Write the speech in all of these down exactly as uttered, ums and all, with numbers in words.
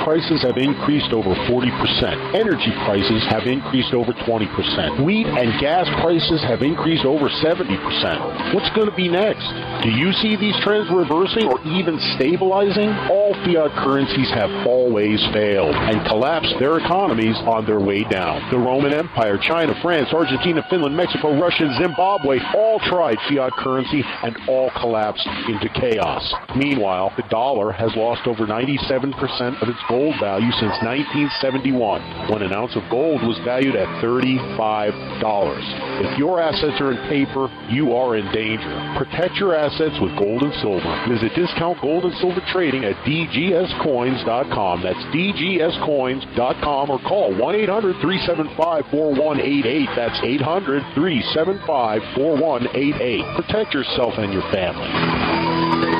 prices have increased over forty percent. Energy prices have increased over twenty percent. Wheat and gas prices have increased over seventy percent. What's going to be next? Do you see these trends reversing or even stabilizing? All fiat currencies have always failed and collapsed their economies on their way down. The Roman Empire, China, France, Argentina, Finland, Mexico, Russia, and Zimbabwe all tried fiat currency and all collapsed into chaos. Meanwhile, the dollar has lost over ninety-seven percent of its gold value since nineteen seventy-one, when an ounce of gold was valued at thirty-five dollars. If your assets are in paper, you are in danger. Protect your assets with gold and silver. Visit Discount Gold and Silver Trading at d g s coins dot com. That's d g s coins dot com, or call one eight hundred, three seven five, four one eight eight. That's eight hundred, three seven five, four one eight eight. Protect yourself and your family.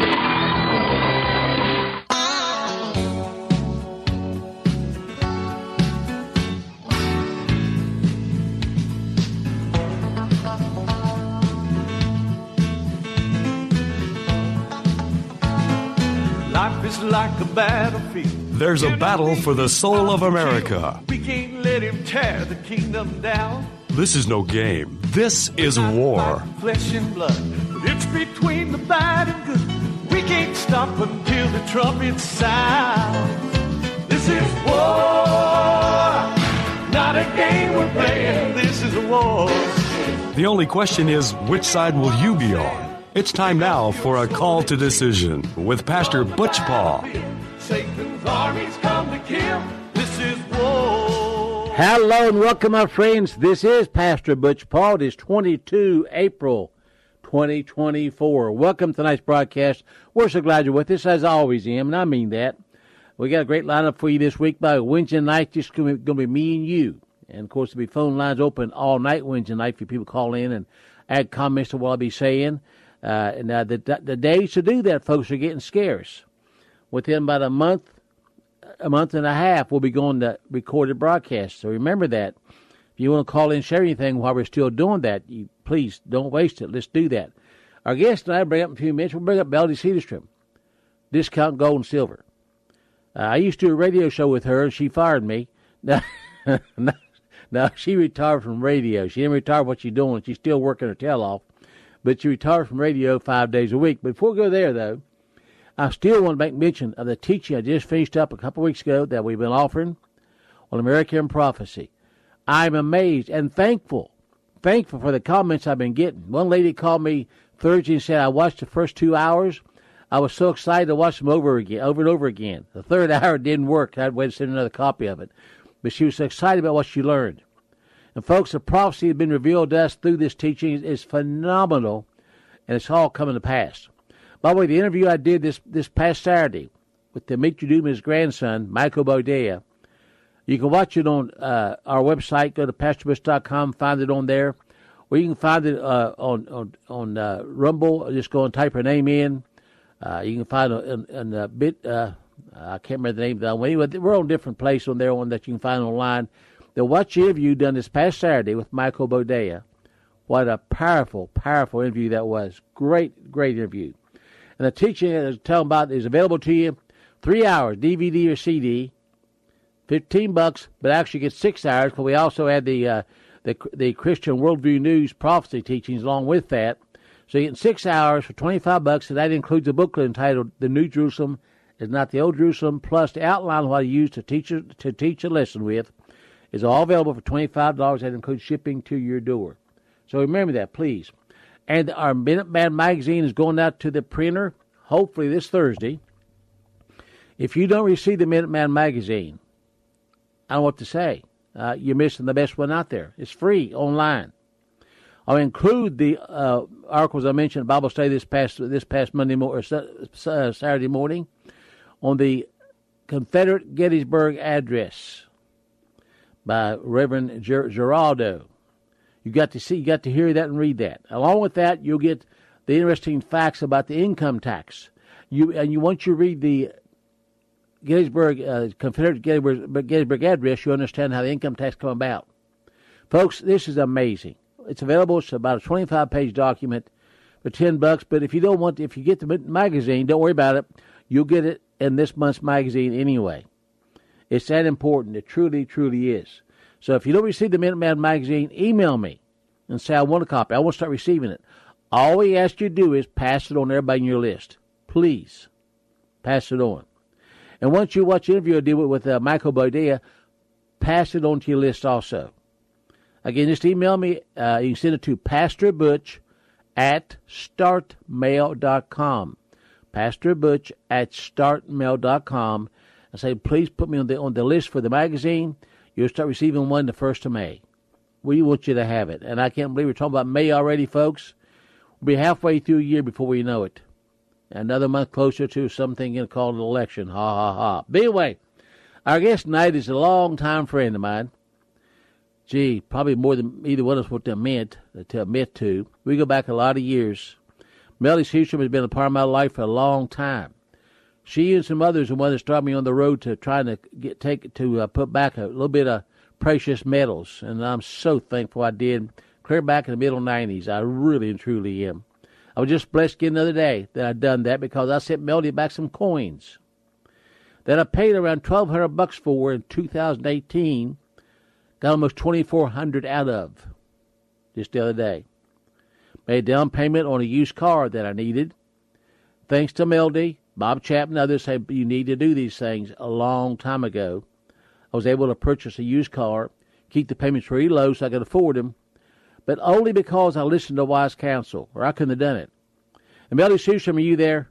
Like a battlefield. There's a battle for the soul of America. We can't let him tear the kingdom down. This is no game. This is war. Flesh and blood, but it's between the bad and good. We can't stop until the trumpets sound. This is war, not a game we're playing. This is a war. The only question is, which side will you be on? It's time now for a call to decision with Pastor Butch Paul. Satan's armies come to kill. This is war. Hello and welcome, my friends. This is Pastor Butch Paul. It is the twenty-second of April, twenty twenty-four. Welcome to tonight's broadcast. We're so glad you're with us, as I always am, and I mean that. We got a great lineup for you this week. By Wednesday night, just going to be me and you. And, of course, there'll be phone lines open all night Wednesday night for people to call in and add comments to what I'll be saying. Uh, and uh, the, the days to do that, folks, are getting scarce. Within about a month, a month and a half, we'll be going to recorded broadcasts. So remember that. If you want to call in and share anything while we're still doing that, you please don't waste it. Let's do that. Our guest tonight, bring up in a few minutes, we'll bring up Melody Cedarstrom, Discount Gold and Silver. Uh, I used to do a radio show with her, and she fired me. No, no, no, she retired from radio. She didn't retire what she's doing. She's still working her tail off. But she retired from radio five days a week. But before we go there, though, I still want to make mention of the teaching I just finished up a couple of weeks ago that we've been offering on American prophecy. I'm amazed and thankful, thankful for the comments I've been getting. One lady called me Thursday and said, I watched the first two hours. I was so excited to watch them over again, over and over again. The third hour didn't work. I had to wait to send another copy of it. But she was so excited about what she learned. And, folks, the prophecy has been revealed to us through this teaching is phenomenal, and it's all coming to pass. By the way, the interview I did this, this past Saturday with Dimitri Duma's grandson, Michael Bodea, you can watch it on uh, our website. Go to pastor bush dot com, find it on there. Or you can find it uh, on on, on uh, Rumble. Just go and type her name in. Uh, you can find it in a bit. Uh, I can't remember the name of that one. Anyway, we're on different places on there on that you can find online. The Watch interview done this past Saturday with Michael Bodea. What a powerful, powerful interview that was. Great, great interview. And the teaching I was telling about is available to you three hours, D V D or C D, fifteen bucks, but actually get six hours because we also had the, uh, the the Christian Worldview News prophecy teachings along with that. So you get six hours for twenty-five bucks, and that includes a booklet entitled The New Jerusalem is Not the Old Jerusalem, plus the outline of what I use to teach, to teach a lesson with. Is all available for twenty-five dollars. That includes shipping to your door. So remember that, please. And our Minuteman magazine is going out to the printer, hopefully this Thursday. If you don't receive the Minuteman magazine, I don't know what to say. Uh, you're missing the best one out there. It's free online. I'll include the uh, articles I mentioned in Bible study this past this past Monday mo- or uh, Saturday morning on the Confederate Gettysburg Address by Reverend Ger- Geraldo. You got to see, you got to hear that and read that. Along with that, you'll get the interesting facts about the income tax. You and you once you read the Gettysburg uh, Confederate Gettysburg, Gettysburg Address, you understand how the income tax come about. Folks, this is amazing. It's available. It's about a twenty-five page document for ten bucks. But if you don't want, if you get the magazine, don't worry about it. You'll get it in this month's magazine anyway. It's that important. It truly, truly is. So if you don't receive the Minuteman magazine, email me and say, I want a copy. I want to start receiving it. All we ask you to do is pass it on to everybody in your list. Please, pass it on. And once you watch the interview I did with uh, Michael Bodea, pass it on to your list also. Again, just email me. Uh, you can send it to Pastor Butch at start mail dot com. Pastor Butch at start mail dot com. And say, please put me on the on the list for the magazine. You'll start receiving one the first of May. We want you to have it. And I can't believe we're talking about May already, folks. We'll be halfway through a year before we know it. Another month closer to something called an election. Ha, ha, ha. But anyway, our guest tonight is a long-time friend of mine. Gee, probably more than either one of us would admit, to admit to. We go back a lot of years. Melody Seastrom has been a part of my life for a long time. She and some others are the ones that started me on the road to trying to get take to uh, put back a little bit of precious metals, and I'm so thankful I did. Clear back in the middle nineties, I really and truly am. I was just blessed again the other day that I'd done that because I sent Melody back some coins that I paid around twelve hundred bucks for in two thousand eighteen. Got almost twenty-four hundred out of just the other day. Made a down payment on a used car that I needed. Thanks to Melody, Bob Chapman, others say you need to do these things a long time ago. I was able to purchase a used car, keep the payments really low so I could afford them, but only because I listened to wise counsel, or I couldn't have done it. And Melody Seastrom, are you there?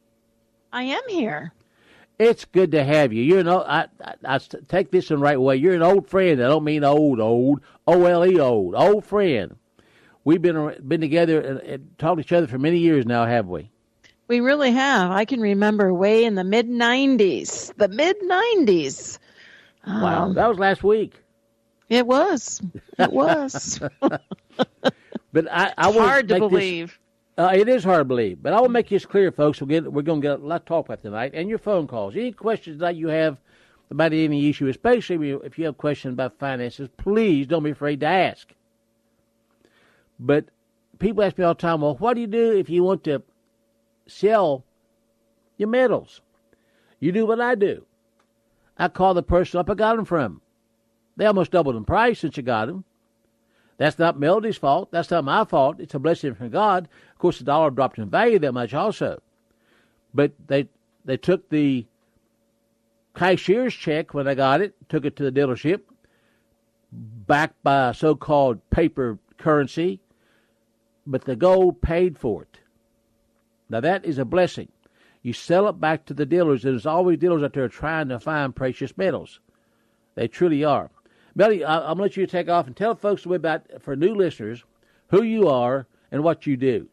I am here. It's good to have you. You're an old, I, I, I take this in the right way. You're an old friend. I don't mean old, old, O L E, old, old friend. We've been been together and, and talked to each other for many years now, have we? We really have. I can remember way in the mid nineties. The mid nineties. Wow, um, that was last week. It was. It was. But I, I it's hard to believe. This, uh, it is hard to believe. But I will make this clear, folks. We'll get, we're going to get a lot to talk about tonight. And your phone calls. Any questions that you have about any issue, especially if you have questions about finances, please don't be afraid to ask. But people ask me all the time, well, what do you do if you want to sell your metals? You do what I do. I call the person up I got them from. They almost doubled in price since you got them. That's not Melody's fault. That's not my fault. It's a blessing from God. Of course, the dollar dropped in value that much also. But they they took the cashier's check when I got it, took it to the dealership, backed by a so-called paper currency, but the gold paid for it. Now, that is a blessing. You sell it back to the dealers. There's always dealers out there trying to find precious metals. They truly are. Melody, I'm going to let you take off and tell folks a bit about, for new listeners, who you are and what you do.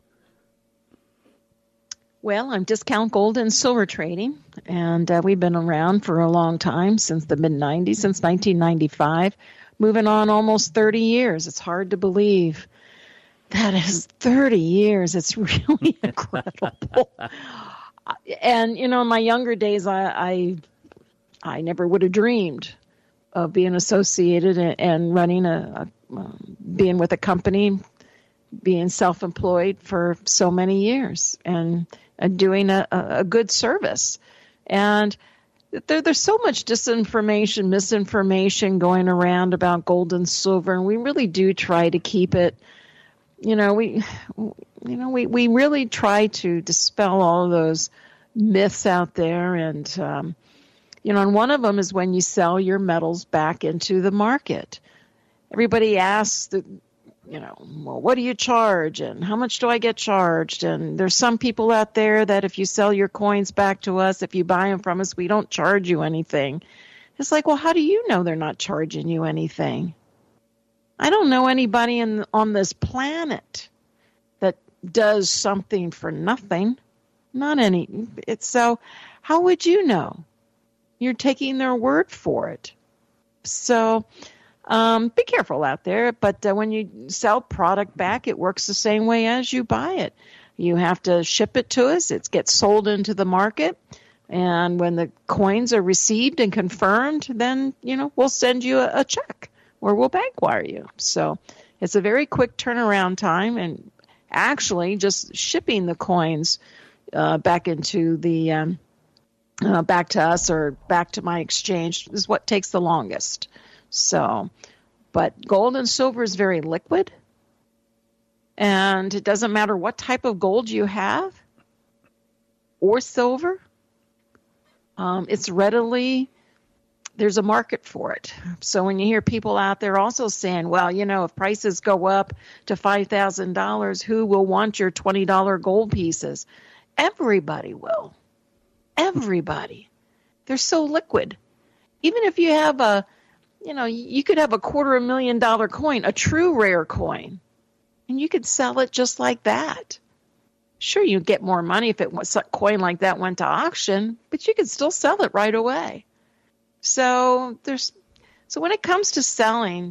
Well, I'm Discount Gold and Silver Trading, and uh, we've been around for a long time, since the mid nineties, since nineteen ninety-five, moving on almost thirty years. It's hard to believe. That is thirty years. It's really incredible. And, you know, in my younger days, I, I, I never would have dreamed of being associated and, and running a, a um, being with a company, being self-employed for so many years, and, and doing a, a good service. And there, there's so much disinformation, misinformation going around about gold and silver, and we really do try to keep it. You know, we, you know, we, we really try to dispel all of those myths out there. And, um, you know, and one of them is when you sell your metals back into the market. Everybody asks, the, you know, well, what do you charge? And how much do I get charged? And there's some people out there that if you sell your coins back to us, if you buy them from us, we don't charge you anything. It's like, well, how do you know they're not charging you anything? I don't know anybody in, on this planet that does something for nothing. Not any. It's so, how would you know? You're taking their word for it. So um, be careful out there. But uh, when you sell product back, it works the same way as you buy it. You have to ship it to us. It gets sold into the market. And when the coins are received and confirmed, then, you know, we'll send you a, a check. Or we'll bank wire you. So it's a very quick turnaround time, and actually just shipping the coins uh, back into the um, uh, back to us or back to my exchange is what takes the longest. So, but gold and silver is very liquid. And it doesn't matter what type of gold you have or silver. Um, it's readily, there's a market for it. So when you hear people out there also saying, well, you know, if prices go up to five thousand dollars, who will want your twenty dollars gold pieces? Everybody will. Everybody. They're so liquid. Even if you have a, you know, you could have a quarter of a million dollar coin, a true rare coin, and you could sell it just like that. Sure, you'd get more money if it was a coin like that went to auction, but you could still sell it right away. So there's, so when it comes to selling,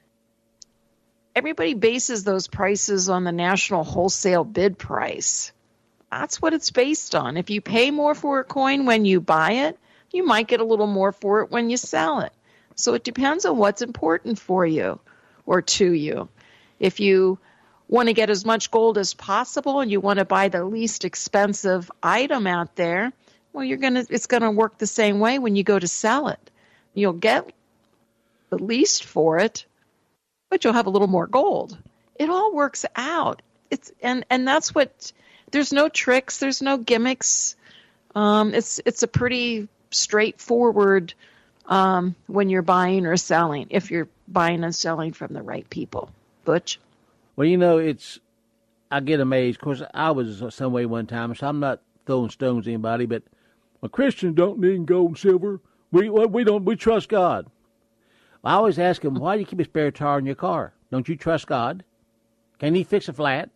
everybody bases those prices on the national wholesale bid price. That's what it's based on. If you pay more for a coin when you buy it, you might get a little more for it when you sell it. So it depends on what's important for you or to you. If you want to get as much gold as possible and you want to buy the least expensive item out there, well, you're going to, it's going to work the same way when you go to sell it. You'll get the least for it, but you'll have a little more gold. It all works out. It's, and, and that's what, there's no tricks, there's no gimmicks. Um, it's, it's a pretty straightforward, um, when you're buying or selling, if you're buying and selling from the right people. Butch? Well, you know, it's, I get amazed. Of course, I was some way one time, so I'm not throwing stones at anybody, but well, Christians don't need gold and silver. We we don't, we trust God. I always ask them, why do you keep a spare tire in your car? Don't you trust God? Can he fix a flat?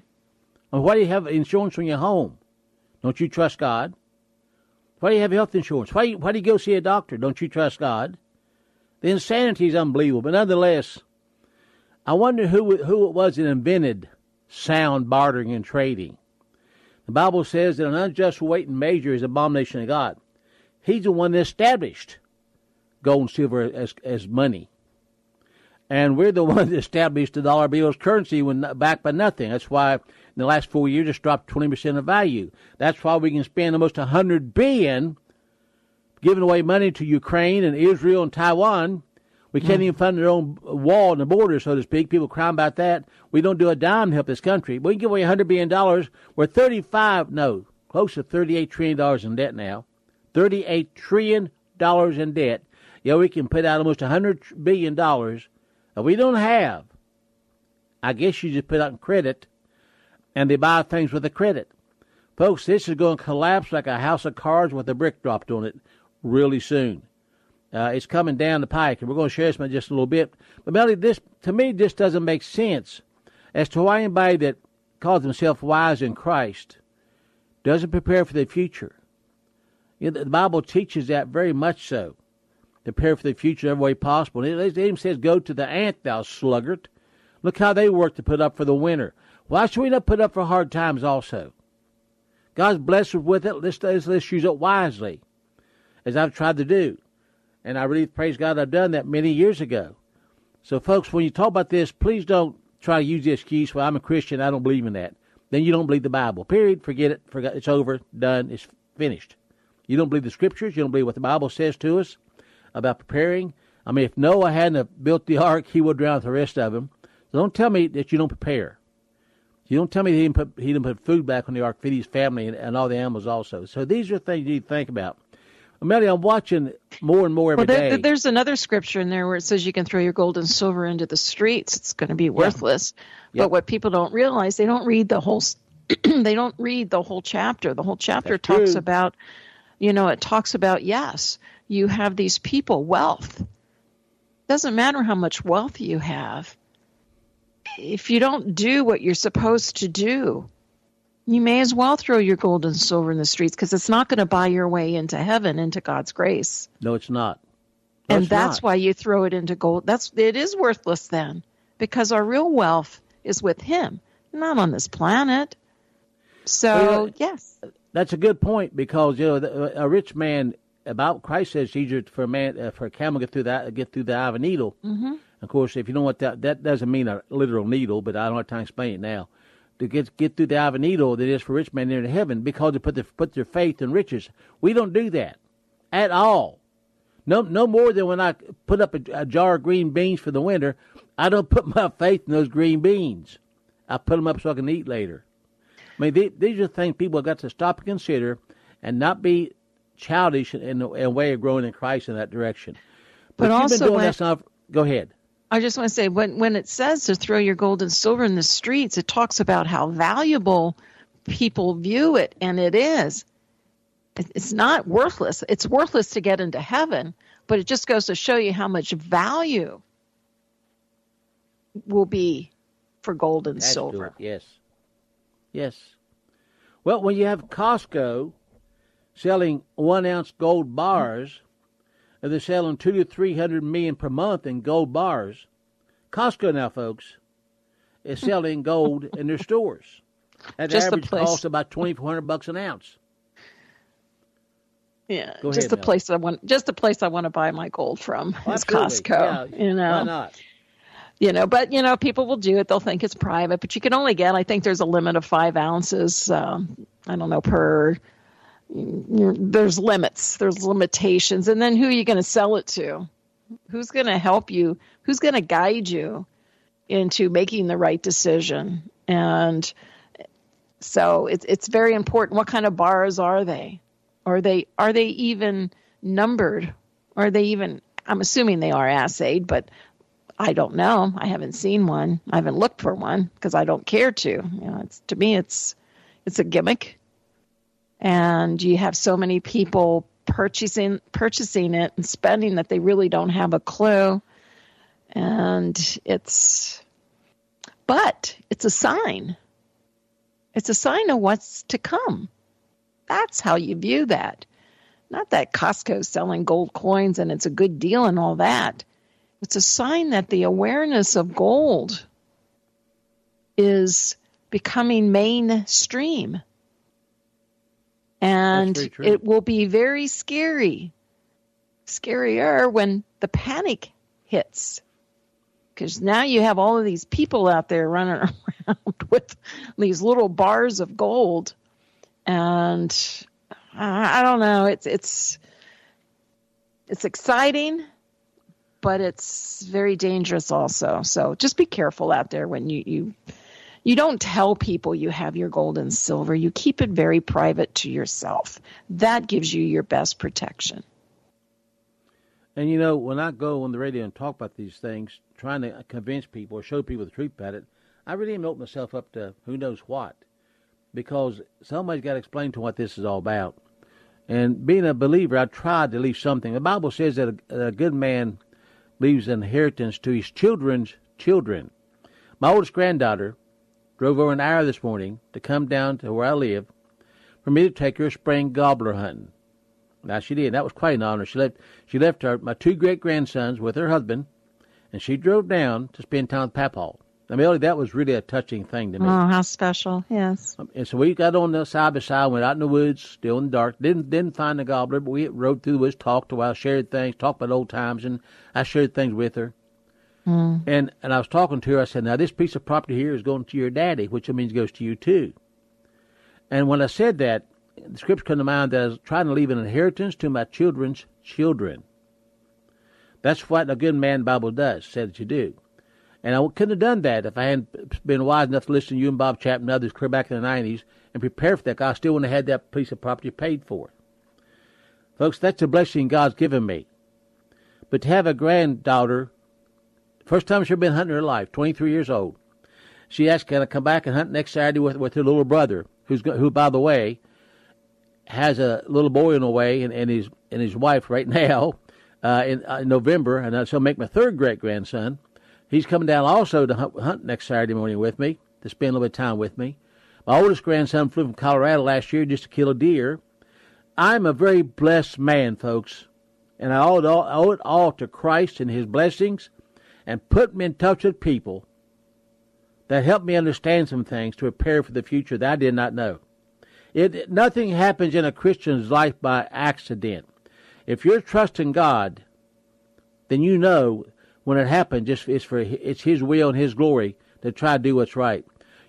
Or why do you have insurance on your home? Don't you trust God? Why do you have health insurance? Why, why do you go see a doctor? Don't you trust God? The insanity is unbelievable, but nonetheless, I wonder who who it was that invented sound bartering and trading. The Bible says that an unjust weight and measure is abomination of God. He's the one that established gold and silver as as money. And we're the one that established the dollar bill as currency when backed by nothing. That's why in the last four years it's dropped twenty percent of value. That's why we can spend almost one hundred billion dollars giving away money to Ukraine and Israel and Taiwan. We can't even fund their own wall on the border, so to speak. People cry about that. We don't do a dime to help this country. We can give away one hundred billion dollars. We're thirty-five, no, close to thirty-eight trillion dollars in debt now. thirty-eight trillion dollars in debt. Yeah, we can put out almost one hundred billion dollars that we don't have. I guess you just put out in credit, and they buy things with the credit. Folks, this is going to collapse like a house of cards with a brick dropped on it really soon. Uh, it's coming down the pike, and we're going to share this in just a little bit. But, Melody, this, to me, this doesn't make sense as to why anybody that calls himself wise in Christ doesn't prepare for the future. You know, the Bible teaches that very much so. Prepare for the future every way possible. And it even says, go to the ant, thou sluggard. Look how they work to put up for the winter. Why should we not put up for hard times also? God's blessed us with it. Let's, let's use it wisely, as I've tried to do. And I really praise God I've done that many years ago. So, folks, when you talk about this, please don't try to use the excuse, well, I'm a Christian, I don't believe in that. Then you don't believe the Bible. Period. Forget it. Forget. It's over. Done. It's finished. You don't believe the Scriptures. You don't believe what the Bible says to us about preparing. I mean, if Noah hadn't built the ark, he would drown with the rest of them. So don't tell me that you don't prepare. You don't tell me he didn't put, he didn't put food back on the ark, feed his family and, and all the animals also. So these are things you need to think about. Melody, I'm watching more and more every well, there, day. There's another scripture in there where it says you can throw your gold and silver into the streets. It's going to be worthless. Yeah. But yep. What people don't realize, they don't read the whole. They don't read the whole chapter. The whole chapter That's talks true. about, you know, it talks about yes, you have these people, wealth. Doesn't matter how much wealth you have. If you don't do what you're supposed to do, you may as well throw your gold and silver in the streets because it's not going to buy your way into heaven, into God's grace. No, it's not. No, and it's that's not. why you throw it into gold. That's it is worthless then, because our real wealth is with Him, not on this planet. So well, yes, that's a good point because you know a rich man about Christ says it's easier for a man uh, for a camel to get through that get through the eye of a needle. Mm-hmm. Of course, if you know what that that doesn't mean a literal needle, but I don't have time to explain it now. to get get through the eye of a needle than it is for rich men into heaven, because they put their, put their faith in riches. We don't do that at all. No, no more than when I put up a, a jar of green beans for the winter. I don't put my faith in those green beans. I put them up so I can eat later. I mean, they, these are things people have got to stop and consider, and not be childish in a, in a way of growing in Christ in that direction. But, but you've also, been doing when, that stuff. Go ahead. I just want to say, when when it says to throw your gold and silver in the streets, it talks about how valuable people view it, and it is. It's not worthless. It's worthless to get into heaven, but it just goes to show you how much value will be for gold and That's silver. Good. Yes. Yes. Well, when you have Costco selling one-ounce gold bars, and they're selling two to three hundred million per month in gold bars, Costco now, folks, is selling gold in their stores at the Just the average place. cost of about twenty-four hundred bucks an ounce. Yeah, Go just ahead, the Mel. place I want. Just the place I want to buy my gold from Oh, is absolutely. Costco. Yeah. You know, Why not? You know, but you know, people will do it. They'll think it's private, but you can only get. I think there's a limit of five ounces. Um, I don't know per. You're, there's limits. There's limitations, and then who are you going to sell it to? Who's going to help you? Who's going to guide you into making the right decision? And so it's it's very important. What kind of bars are they? Are they are they even numbered? Are they even? I'm assuming they are assayed, but I don't know. I haven't seen one. I haven't looked for one because I don't care to. You know, it's to me, it's it's a gimmick, and you have so many people purchasing purchasing it and spending that they really don't have a clue, and it's, but it's a sign. It's a sign of what's to come. That's how you view that. Not that Costco's selling gold coins and it's a good deal and all that. It's a sign that the awareness of gold is becoming mainstream. And it will be very scary, scarier when the panic hits. Because now you have all of these people out there running around with these little bars of gold. And I don't know, it's it's it's exciting, but it's very dangerous also. So just be careful out there when you, you you don't tell people you have your gold and silver. You keep it very private to yourself. That gives you your best protection. And, you know, when I go on the radio and talk about these things, trying to convince people or show people the truth about it, I really am opening myself up to who knows what, because somebody's got to explain to them what this is all about. And being a believer, I tried to leave something. The Bible says that a, a good man leaves an inheritance to his children's children. My oldest granddaughter drove over an hour this morning to come down to where I live for me to take her spring gobbler hunting. Now, she did. That was quite an honor. She left She left her, my two great-grandsons with her husband, and she drove down to spend time with Papaw. I mean, that was really a touching thing to me. Oh, how special. Yes. And so we got on the side by side, went out in the woods, still in the dark. Didn't didn't find the gobbler, but we rode through the woods, talked a while, shared things, talked about old times, and I shared things with her. Mm. And and I was talking to her. I said, now, this piece of property here is going to your daddy, which means it goes to you too. And when I said that, the scripture came to mind that I was trying to leave an inheritance to my children's children. That's what a good man Bible does, said that you do. And I couldn't have done that if I hadn't been wise enough to listen to you and Bob Chapman and others clear back in the nineties and prepare for that. I still wouldn't have had that piece of property paid for. Folks, that's a blessing God's given me. But to have a granddaughter, first time she's been hunting in her life, twenty-three years old, she asked, can I come back and hunt next Saturday with, with her little brother, who's who, by the way, has a little boy on the way and, and, his, and his wife right now uh, in, uh, in November, and she'll make my third great-grandson. He's coming down also to hunt, hunt next Saturday morning with me, to spend a little bit of time with me. My oldest grandson flew from Colorado last year just to kill a deer. I'm a very blessed man, folks, and I owe it all, owe it all to Christ and his blessings, and put me in touch with people that helped me understand some things to prepare for the future that I did not know. It, nothing happens in a Christian's life by accident. If you're trusting God, then you know when it happens, just it's for it's His will and His glory to try to do what's right.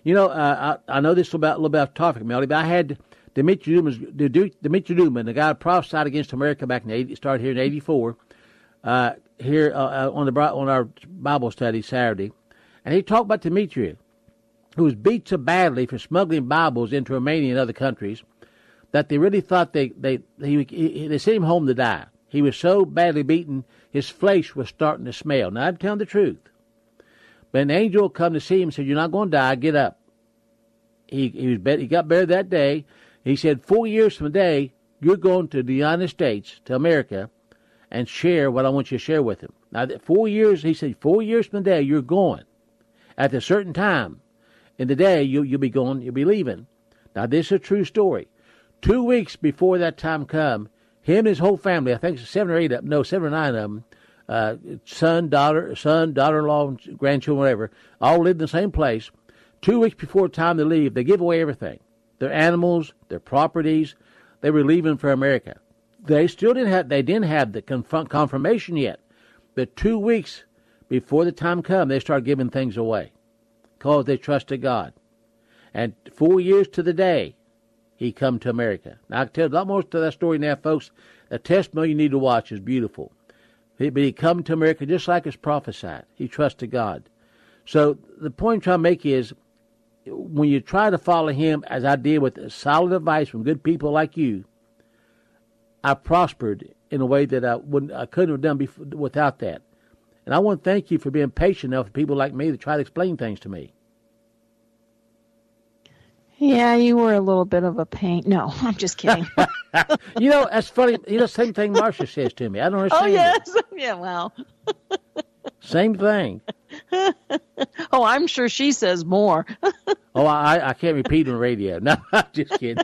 You know, uh, I, I know this is about, a little bit off topic, Melody, but I had Dimitri Duman, Dimitri Duman, the guy who prophesied against America back in eighty, started here in eighty-four, uh, here uh, on the on our Bible study Saturday, and he talked about Dimitri, who was beat so badly for smuggling Bibles into Romania and other countries that they really thought they they he, he, they sent him home to die. He was so badly beaten, his flesh was starting to smell. Now, I'm telling the truth. But an angel come to see him and said, "You're not going to die. Get up." He he was he got better that day. He said, four years from today, you're going to the United States, to America, and share what I want you to share with him. Now, four years, he said, four years from today, you're going. At a certain time in the day, you, you'll be going, you'll be leaving. Now, this is a true story. Two weeks before that time come, him and his whole family, I think seven or eight of them, no, seven or nine of them, uh, son, daughter, son, daughter-in-law, grandchildren, whatever, all lived in the same place. Two weeks before time to leave, they give away everything. Their animals, their properties. They were leaving for America. They still didn't have, they didn't have the conf- confirmation yet. But two weeks before the time come, they started giving things away because they trusted God. And four years to the day, he come to America. Now, I can tell a lot more to that story now, folks. The testimony you need to watch is beautiful. He, but he come to America just like it's prophesied. He trusted God. So the point I'm trying to make is, when you try to follow him, as I did with solid advice from good people like you, I prospered in a way that I wouldn't, I couldn't have done before, without that. And I want to thank you for being patient enough for people like me to try to explain things to me. Yeah, you were a little bit of a pain. No, I'm just kidding. You know, that's funny. You know, same thing Marcia says to me. I don't understand. Oh, yes. It. Yeah, well. Same thing. Oh, I'm sure she says more. Oh, I, I can't repeat on the radio. No, I'm just kidding.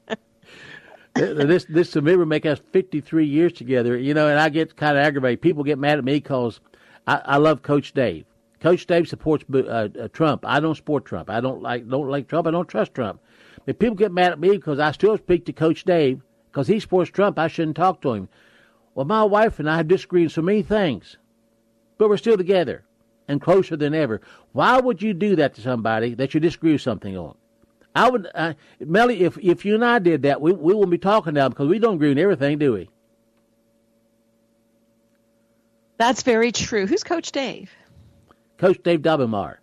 This this will make us fifty-three years together, you know, and I get kind of aggravated. People get mad at me because I, I love Coach Dave. Coach Dave supports uh, uh, Trump. I don't support Trump. I don't like don't like Trump. I don't trust Trump. But people get mad at me because I still speak to Coach Dave because he supports Trump. I shouldn't talk to him. Well, my wife and I have disagreed on so many things, but we're still together and closer than ever. Why would you do that to somebody that you disagree with something on? I would, uh, Melly, if if you and I did that, we we wouldn't be talking now because we don't agree on everything, do we? That's very true. Who's Coach Dave? Coach Dave Dobbenmeyer.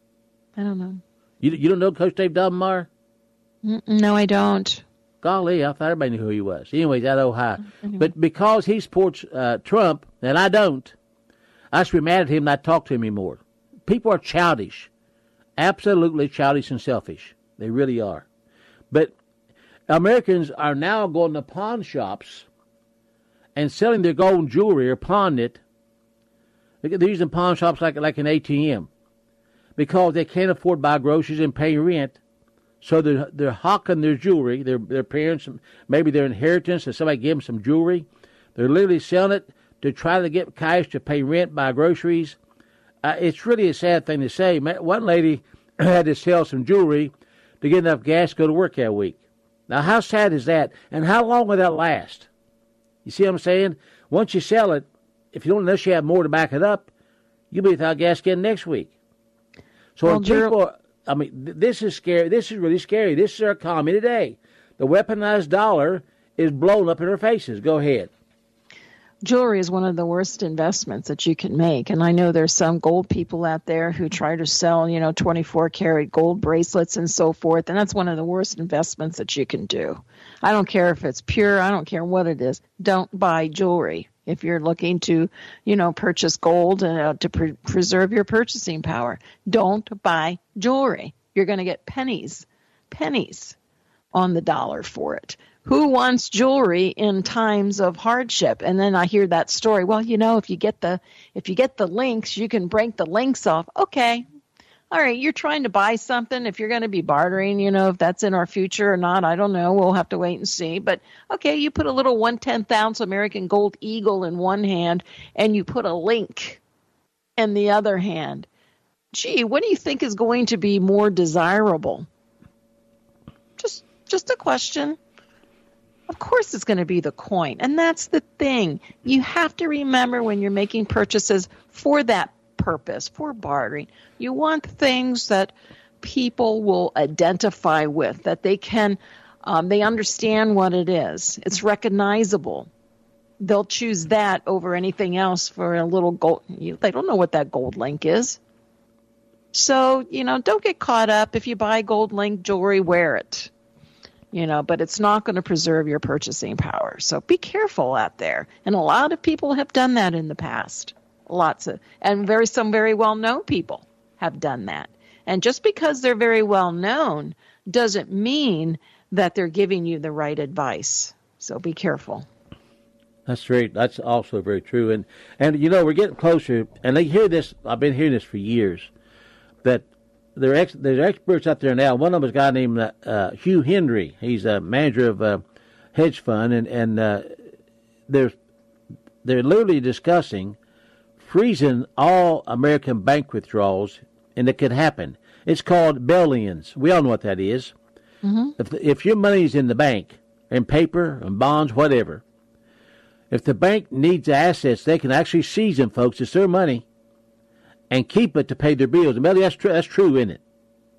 I don't know. You you don't know Coach Dave Dobbenmeyer? No, I don't. Golly, I thought everybody knew who he was. Anyways, out of Ohio. Anyway. But because he supports uh, Trump, and I don't, I should be mad at him and not talk to him anymore. People are childish. Absolutely childish and selfish. They really are. But Americans are now going to pawn shops and selling their gold jewelry or pawning it. They're using pawn shops like, like an A T M because they can't afford to buy groceries and pay rent. So they're, they're hawking their jewelry, their, their parents, maybe their inheritance, and somebody gave them some jewelry. They're literally selling it to try to get cash to pay rent, buy groceries. Uh, it's really a sad thing to say. One lady had to sell some jewelry to get enough gas to go to work that week. Now, how sad is that? And how long will that last? You see what I'm saying? Once you sell it, if you don't, unless you have more to back it up, you'll be without gas again next week. So well, when people, I mean, th- this is scary. This is really scary. This is our economy today. The weaponized dollar is blown up in our faces. Go ahead. Jewelry is one of the worst investments that you can make. And I know there's some gold people out there who try to sell, you know, twenty-four karat gold bracelets and so forth. And that's one of the worst investments that you can do. I don't care if it's pure. I don't care what it is. Don't buy jewelry if you're looking to, you know, purchase gold uh, to pre- preserve your purchasing power. Don't buy jewelry. You're going to get pennies, pennies on the dollar for it. Who wants jewelry in times of hardship? And then I hear that story. Well, you know, if you get the if you get the links, you can break the links off. Okay. All right, you're trying to buy something. If you're going to be bartering, you know, if that's in our future or not, I don't know. We'll have to wait and see. But, okay, you put a little one-tenth ounce American Gold Eagle in one hand, and you put a link in the other hand. Gee, what do you think is going to be more desirable? Just, just a question. Of course it's going to be the coin. And that's the thing. You have to remember when you're making purchases for that purpose, for bartering, you want things that people will identify with, that they can, um, they understand what it is. It's recognizable. They'll choose that over anything else for a little gold. They don't know what that gold link is. So, you know, don't get caught up. If you buy gold link jewelry, wear it. You know, but it's not going to preserve your purchasing power. So be careful out there. And a lot of people have done that in the past. Lots of, and very, some very well-known people have done that. And just because they're very well-known doesn't mean that they're giving you the right advice. So be careful. That's great. That's also very true. And, and you know, we're getting closer, and they hear this, I've been hearing this for years, that there are ex, there's experts out there now. One of them is a guy named uh, Hugh Hendry. He's a manager of a hedge fund, and, and uh, they're, they're literally discussing freezing all American bank withdrawals, and it could happen. It's called bail-ins. We all know what that is. Mm-hmm. If, if your money's in the bank, in paper, in bonds, whatever, if the bank needs assets, they can actually seize them, folks. It's their money, and keep it to pay their bills. And Melody, that's true. That's true, isn't it?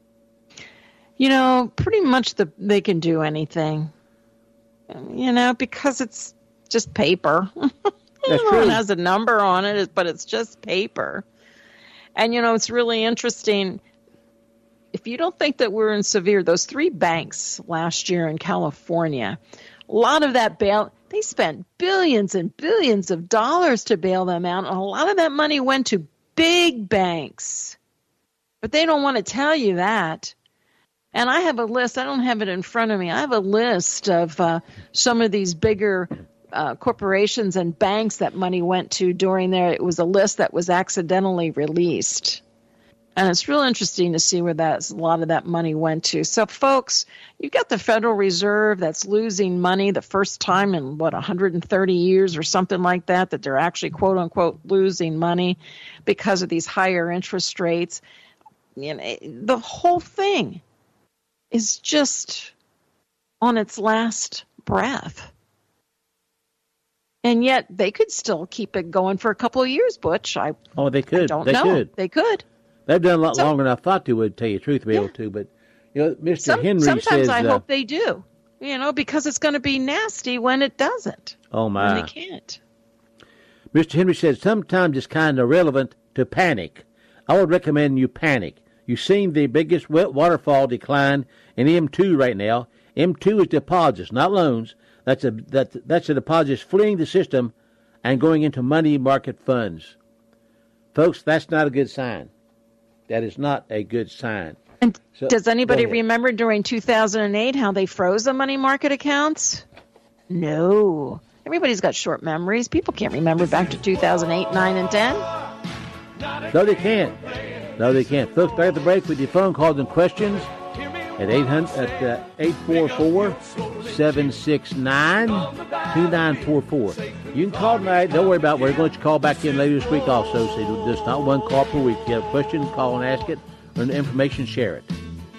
You know, pretty much the they can do anything. You know, because it's just paper. That's true. It has a number on it, but it's just paper. And you know, it's really interesting. If you don't think that we're in severe, those three banks last year in California, a lot of that bail. They spent billions and billions of dollars to bail them out, and a lot of that money went to big banks. But they don't want to tell you that. And I have a list. I don't have it in front of me. I have a list of uh, some of these bigger uh, corporations and banks that money went to during there. It was a list that was accidentally released. And it's real interesting to see where that a lot of that money went to. So, folks, you've got the Federal Reserve that's losing money the first time in, what, one hundred thirty years or something like that, that they're actually, quote, unquote, losing money because of these higher interest rates. You know, the whole thing is just on its last breath. And yet they could still keep it going for a couple of years, Butch. I, oh, they could. I don't they know. Could. They could. They've done a lot so, longer than I thought they would, tell you the truth, to be yeah. able to. But, you know, Mister Some, Henry sometimes says... Sometimes I uh, hope they do, you know, because it's going to be nasty when it doesn't. Oh, my. When they can't. Mister Henry says, sometimes it's kind of relevant to panic. I would recommend you panic. You've seen the biggest waterfall decline in M two right now. M two is deposits, not loans. That's a that that's a deposits fleeing the system and going into money market funds. Folks, that's not a good sign. That is not a good sign. And so, does anybody remember during two thousand eight how they froze the money market accounts? No. Everybody's got short memories. People can't remember back to two thousand eight, nine, and ten. No, they can't. No, they can't. Folks, back at the break with your phone calls and questions at eight hundred at uh, eight four four, seven six nine, two nine four four. You can call tonight. Don't worry about it. We're going to call back in later this week also. So there's not one call per week. If you have a question, call and ask it. Or information, share it.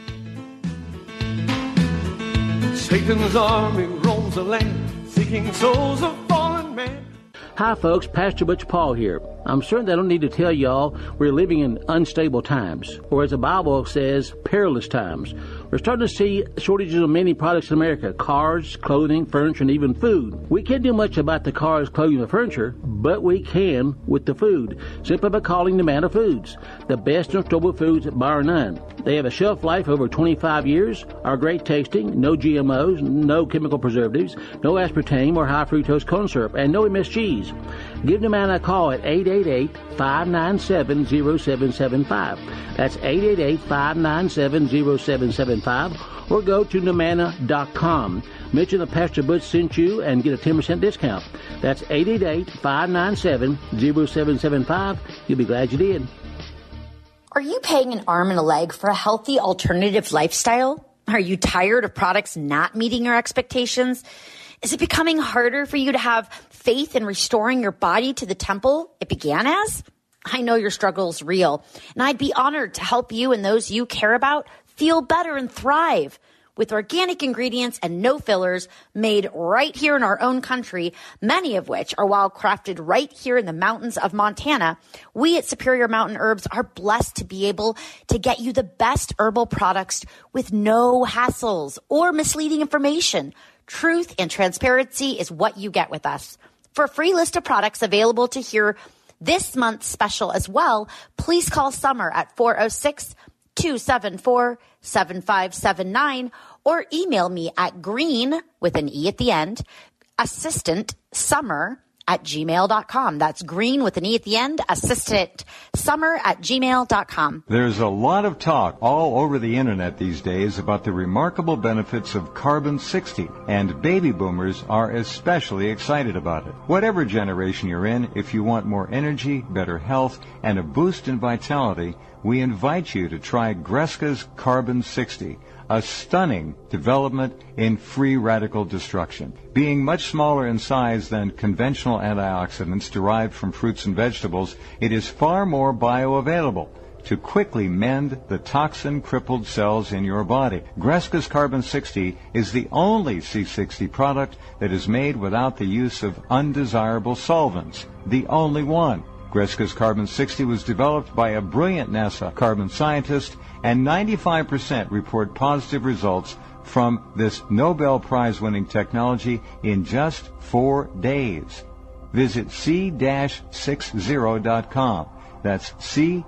Satan's army roams the land, seeking souls of fallen men. Hi, folks. Pastor Butch Paul here. I'm certain I don't need to tell y'all we're living in unstable times, or as the Bible says, perilous times. We're starting to see shortages of many products in America: cars, clothing, furniture, and even food. We can't do much about the cars, clothing, and furniture, but we can with the food, simply by calling Nomana Foods, the best in storable foods bar none. They have a shelf life over twenty-five years, are great tasting, no G M Os, no chemical preservatives, no aspartame or high fructose corn syrup, and no M S Gs. Give Nomana a call at eight eight eight, five nine seven, zero seven seven five. That's eight eight eight, five nine seven, zero seven seven five, or go to Nomana dot com. Mention that Pastor Butch sent you and get a ten percent discount. That's eight eight eight, five nine seven, zero seven seven five. You'll be glad you did. Are you paying an arm and a leg for a healthy alternative lifestyle? Are you tired of products not meeting your expectations? Is it becoming harder for you to have faith in restoring your body to the temple it began as? I know your struggle is real, and I'd be honored to help you and those you care about feel better and thrive with organic ingredients and no fillers made right here in our own country, many of which are wild crafted right here in the mountains of Montana. We at Superior Mountain Herbs are blessed to be able to get you the best herbal products with no hassles or misleading information. Truth and transparency is what you get with us. For a free list of products available to hear this month's special as well, please call Summer at four oh six, two seven four, seven five seven nine or email me at green, with an E at the end, assistant summer at gmail dot com. That's green with an E at the end, assistant summer at gmail dot com. There's a lot of talk all over the internet these days about the remarkable benefits of Carbon sixty, and baby boomers are especially excited about it. Whatever generation you're in, if you want more energy, better health, and a boost in vitality, we invite you to try Greska's Carbon sixty, a stunning development in free radical destruction. Being much smaller in size than conventional antioxidants derived from fruits and vegetables, it is far more bioavailable to quickly mend the toxin-crippled cells in your body. Greska's Carbon sixty is the only C sixty product that is made without the use of undesirable solvents. The only one. Greska's Carbon sixty was developed by a brilliant NASA carbon scientist, and ninety-five percent report positive results from this Nobel Prize-winning technology in just four days. Visit C sixty dot com. That's C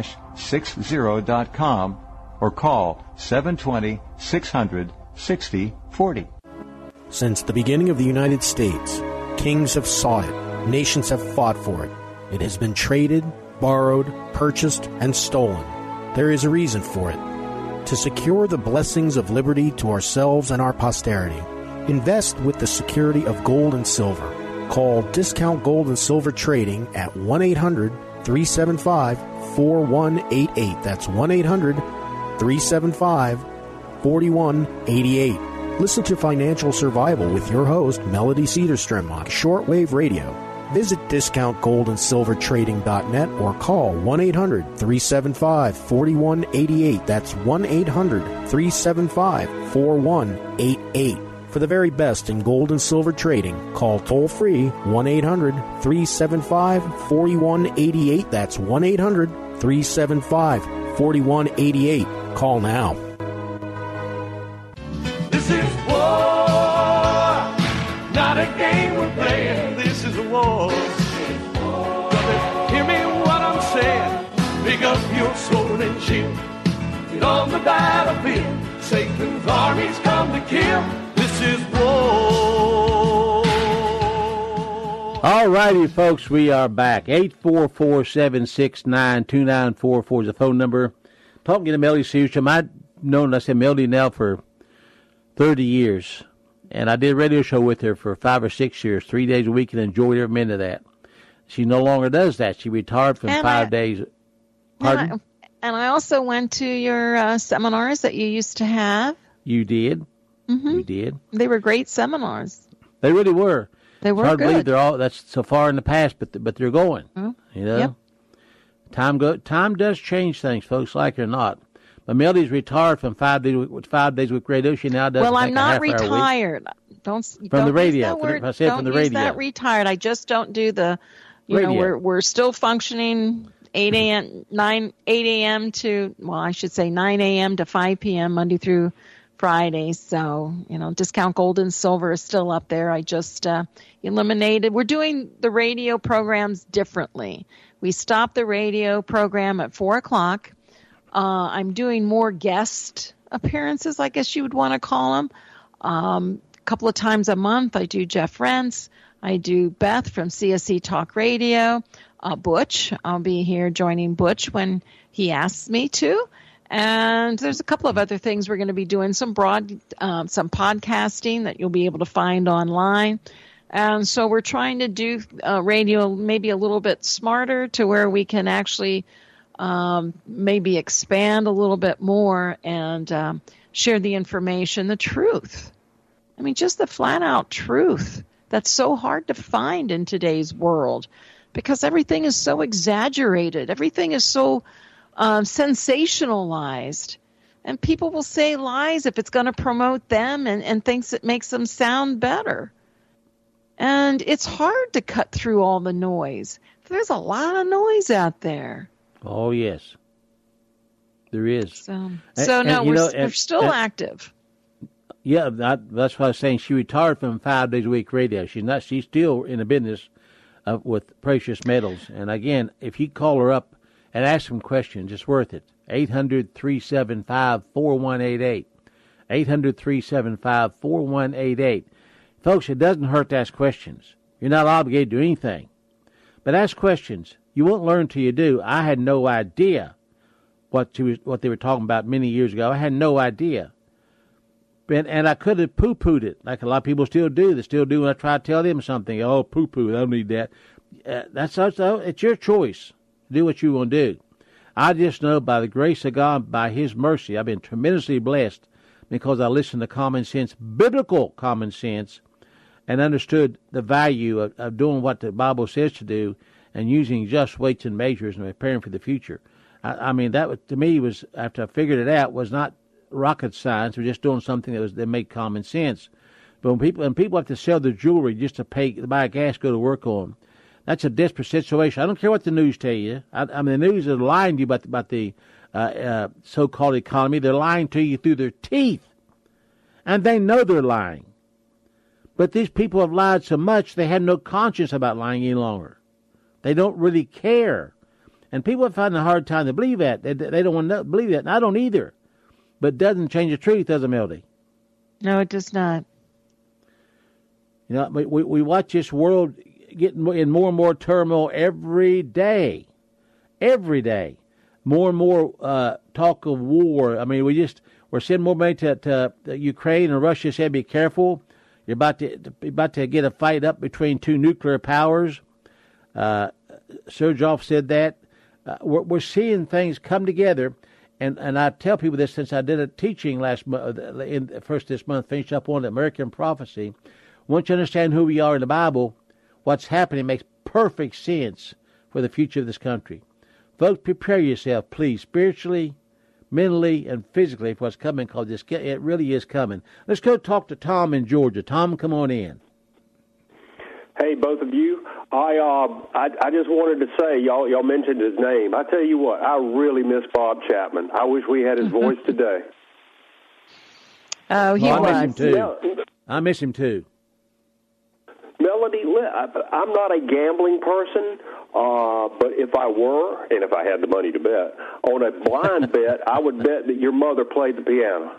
sixty dot com or call seven two zero, six hundred, sixty forty. Since the beginning of the United States, kings have sought it, nations have fought for it. It has been traded, borrowed, purchased, and stolen. There is a reason for it. To secure the blessings of liberty to ourselves and our posterity, invest with the security of gold and silver. Call Discount Gold and Silver Trading at one eight hundred, three seven five, four one eight eight. That's one eight hundred, three seven five, four one eight eight. Listen to Financial Survival with your host, Melody Cedarstrom, on shortwave radio. Visit discount gold and silver trading dot net or call one eight hundred, three seven five, four one eight eight. That's one eight hundred, three seven five, four one eight eight. For the very best in gold and silver trading, call toll-free one eight hundred, three seven five, four one eight eight. That's one eight hundred, three seven five, four one eight eight. Call now. This is war, not a game we're playing. This is a war. Brother, hear me what I'm saying. Pick up your sword and shield. Get on the battlefield. Satan's armies come to kill. This is war. All righty, folks, we are back. eight four four, seven six nine, two nine four four is the phone number. Talking to Melody Cedarstrom. I've known, I said, Melody now for thirty years. And I did a radio show with her for five or six years, three days a week, and enjoyed every minute of that. She no longer does that. She retired from and five I, days. Pardon? And I, and I also went to your uh, seminars that you used to have. You did. Mm-hmm. You did. They were great seminars. They really were. They were it's hard good. to believe they're all, that's so far in the past, but but they're going. Mm-hmm. You know? Yep. Time go. Time does change things, folks, like it or not. But Melody's retired from five days with five days with radio. She now does. Well, I'm like not a half retired. Hour a week. Don't from don't the radio. Use that word. I said don't from the use radio. that retired. I just don't do the. You radio. know, we're we're still functioning eight a.m. nine eight a.m. to well, I should say nine a.m. to five p.m. Monday through Friday. So you know, Discount Gold and Silver is still up there. I just uh, eliminated. We're doing the radio programs differently. We stopped the radio program at four o'clock. Uh, I'm doing more guest appearances, I guess you would want to call them. Um, a couple of times a month, I do Jeff Rentz. I do Beth from C S C Talk Radio. Uh, Butch, I'll be here joining Butch when he asks me to. And there's a couple of other things we're going to be doing. Some broad, um, some podcasting that you'll be able to find online. And so we're trying to do uh, radio maybe a little bit smarter to where we can actually um, maybe expand a little bit more and um, share the information, the truth. I mean, just the flat-out truth that's so hard to find in today's world because everything is so exaggerated. Everything is so um, sensationalized. And people will say lies if it's going to promote them and, and thinks it makes them sound better. And it's hard to cut through all the noise. There's a lot of noise out there. Oh, yes. There is. So, so and, no, and, we're, know, we're and, still and, active. Yeah, that, that's why I was saying she retired from five days a week radio. She's not. She's still in the business uh, with precious metals. And again, if you call her up and ask some questions, it's worth it. eight hundred, three seven five, four one eight eight. eight hundred, three seven five, four one eight eight. Folks, it doesn't hurt to ask questions. You're not obligated to do anything. But ask questions. You won't learn till you do. I had no idea what she was, what they were talking about many years ago. I had no idea. And, and I could have poo-pooed it, like a lot of people still do. They still do when I try to tell them something. Oh, poo-poo, I don't need that. Uh, that's also, it's your choice. Do what you want to do. I just know by the grace of God, by His mercy, I've been tremendously blessed because I listened to common sense, biblical common sense, and understood the value of, of doing what the Bible says to do and using just weights and measures and preparing for the future. I, I mean, that to me was, after I figured it out, was not rocket science. We're just doing something that was that made common sense. But when people when people have to sell their jewelry just to pay to buy gas, go to work on, that's a desperate situation. I don't care what the news tell you. I, I mean, the news is lying to you about, about the uh, uh, so-called economy. They're lying to you through their teeth, and they know they're lying. But these people have lied so much they have no conscience about lying any longer. They don't really care, and people are finding a hard time to believe that. They, they don't want to believe that, and I don't either. But it doesn't change the truth, does it, Melody? No, it does not. You know, we, we watch this world getting in more and more turmoil every day. Every day. More and more uh, talk of war. I mean, we just, we're sending more money to, to Ukraine, and Russia said, be careful. You're about to, you're about to get a fight up between two nuclear powers. Uh, Sergov said that. Uh, we're, we're seeing things come together. And and I tell people this since I did a teaching last month, in first this month, finished up on American prophecy. Once you understand who we are in the Bible, what's happening makes perfect sense for the future of this country. Folks, prepare yourself, please, spiritually, mentally, and physically for what's coming, because this, it really is coming. Let's go talk to Tom in Georgia. Tom, come on in. Hey, both of you. I, uh, I I just wanted to say, y'all y'all mentioned his name. I tell you what, I really miss Bob Chapman. I wish we had his voice today. Oh, he well, was. I miss him too. Mel- I miss him too. Melody, I'm not a gambling person, uh, but if I were, and if I had the money to bet, on a blind bet, I would bet that your mother played the piano.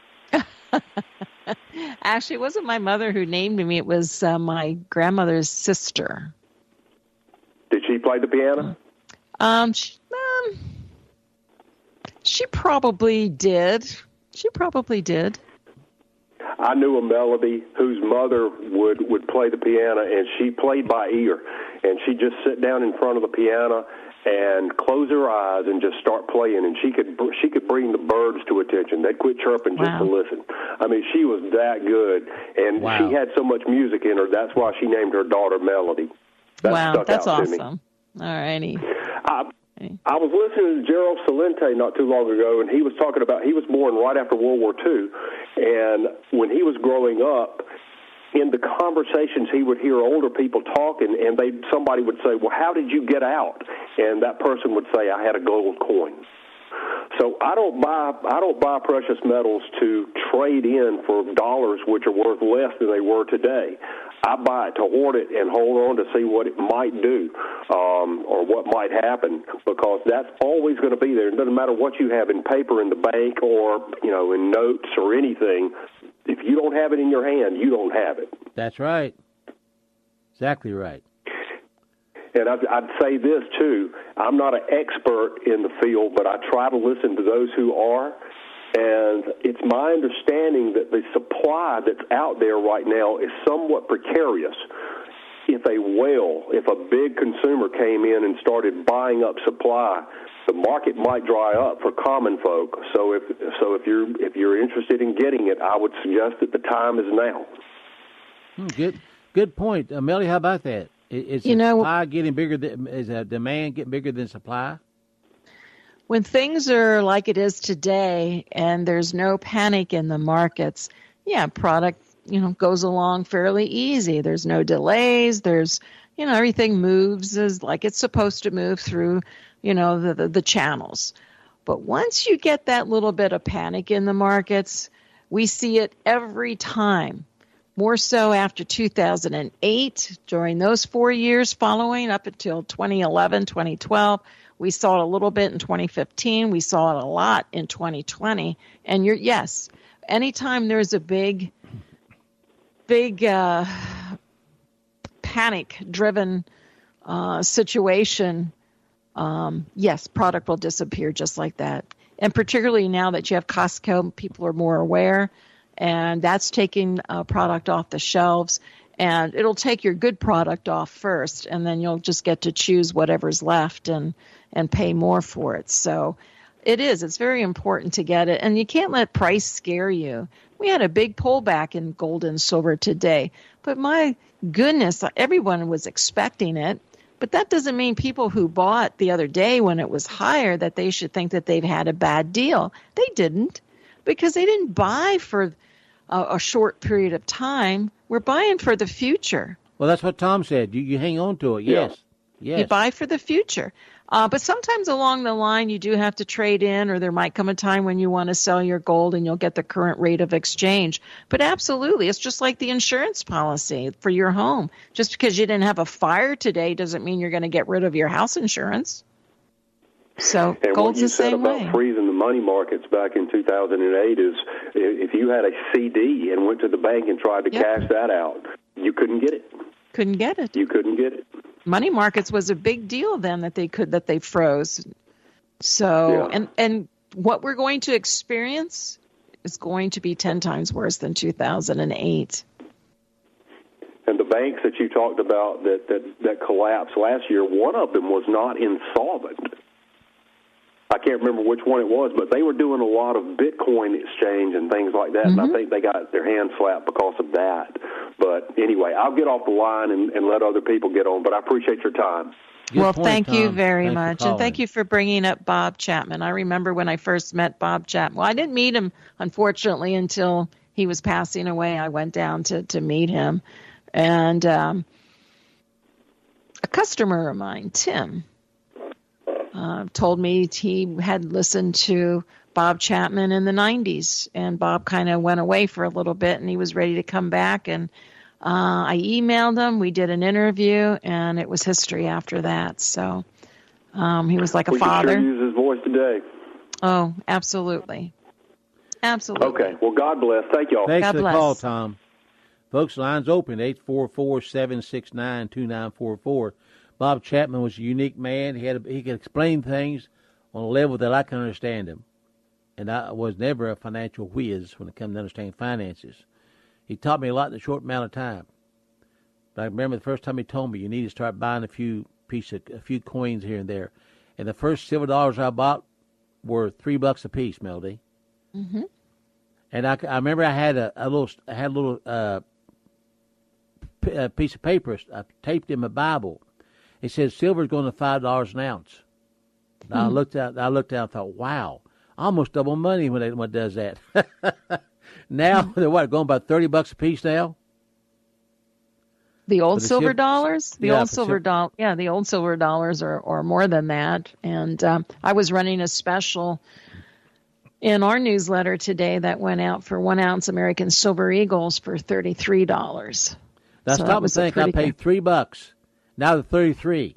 Actually, it wasn't my mother who named me. It was uh, my grandmother's sister. Did she play the piano? Um, she, um, she probably did. She probably did. I knew a Melody whose mother would, would play the piano, and she played by ear. And she'd just sit down in front of the piano and close her eyes and just start playing, and she could she could bring the birds to attention. They'd quit chirping just wow. to listen. I mean, she was that good, and wow. she had so much music in her. That's why she named her daughter Melody. That wow, that's out awesome. To me. All righty. I, I was listening to Gerald Celente not too long ago, and he was talking about he was born right after World War Two, and when he was growing up, in the conversations he would hear older people talking, and they somebody would say, well, how did you get out? And that person would say, I had a gold coin. So I don't buy I don't buy precious metals to trade in for dollars which are worth less than they were today. I buy it to hoard it and hold on to see what it might do um, or what might happen, because that's always going to be there. It doesn't matter what you have in paper in the bank or, you know, in notes or anything. If you don't have it in your hand, you don't have it. That's right. Exactly right. And I'd, I'd say this, too. I'm not an expert in the field, but I try to listen to those who are. And it's my understanding that the supply that's out there right now is somewhat precarious. If a whale, if a big consumer came in and started buying up supply, the market might dry up for common folk. So if so, if you're if you're interested in getting it, I would suggest that the time is now. Hmm, good, good point, uh, Melly. How about that? Is, is you know, supply getting bigger? Than, is the demand getting bigger than supply? when things are like it is today and there's no panic in the markets, yeah, product, you know, goes along fairly easy. There's no delays. There's, you know, everything moves as like it's supposed to move through, you know, the, the, the channels. But once you get that little bit of panic in the markets, we see it every time. More so after two thousand eight, during those four years following up until twenty eleven, twenty twelve. We saw it a little bit in twenty fifteen. We saw it a lot in twenty twenty. And you're, yes, anytime there's a big, big uh, panic-driven uh, situation, um, yes, product will disappear just like that. And particularly now that you have Costco, people are more aware, and that's taking uh, product off the shelves. And it'll take your good product off first, and then you'll just get to choose whatever's left and, and pay more for it. So it is. It's very important to get it. And you can't let price scare you. We had a big pullback in gold and silver today. But my goodness, everyone was expecting it. But that doesn't mean people who bought the other day when it was higher that they should think that they've had a bad deal. They didn't, because they didn't buy for a, a short period of time. We're buying for the future. Well, that's what Tom said. You, you hang on to it. Yes. Yeah. Yes. You buy for the future. Uh, but sometimes along the line, you do have to trade in, or there might come a time when you want to sell your gold and you'll get the current rate of exchange. But absolutely, it's just like the insurance policy for your home. Just because you didn't have a fire today doesn't mean you're going to get rid of your house insurance. So and gold's what you the said same about way. freezing the money markets back in two thousand eight is if you had a C D and went to the bank and tried to Yep. cash that out, you couldn't get it. Couldn't get it. You couldn't get it. Money markets was a big deal then that they could that they froze. So Yeah. and and what we're going to experience is going to be ten times worse than two thousand eight. And the banks that you talked about that, that, that collapsed last year, one of them was not insolvent. I can't remember which one it was, but they were doing a lot of Bitcoin exchange and things like that, Mm-hmm. and I think they got their hands slapped because of that. But anyway, I'll get off the line and, and let other people get on, but I appreciate your time. Good Well, point, thank you Tom. very Thanks for much. And thank calling. you for bringing up Bob Chapman. I remember when I first met Bob Chapman. Well, I didn't meet him, unfortunately, until he was passing away. I went down to, to meet him. And um, a customer of mine, Tim, uh, told me he had listened to Bob Chapman in the nineties. And Bob kind of went away for a little bit, and he was ready to come back. And Uh, I emailed him. We did an interview, and it was history after that. So um, he was like a we father. We can sure use his voice today. Oh, absolutely. Absolutely. Okay. Well, God bless. Thank y'all. Thanks God for the bless. call, Tom. Folks, lines open, eight four four, seven six nine, two nine four four. Bob Chapman was a unique man. He had a, he could explain things on a level that I can understand him. And I was never a financial whiz when it comes to understanding finances. He taught me a lot in a short amount of time. But I remember the first time he told me you need to start buying a few piece of, a few coins here and there. And the first silver dollars I bought were three bucks a piece, Melody. Mm-hmm. And I, I remember I had a, a little I had a little uh, p- a piece of paper I taped in my Bible. It says silver's going to five dollars an ounce. And I looked out. I looked out and thought, wow, almost double money when it, when it does that. Now they're what going about thirty bucks a piece now. The old For the silver sil- dollars, the yeah, old for silver sil- doll, yeah, the old silver dollars are, are more than that. And um, I was running a special in our newsletter today that went out for one ounce American Silver Eagles for thirty-three dollars. Now So that stop and was a think. I pretty paid good- three bucks. Now the thirty-three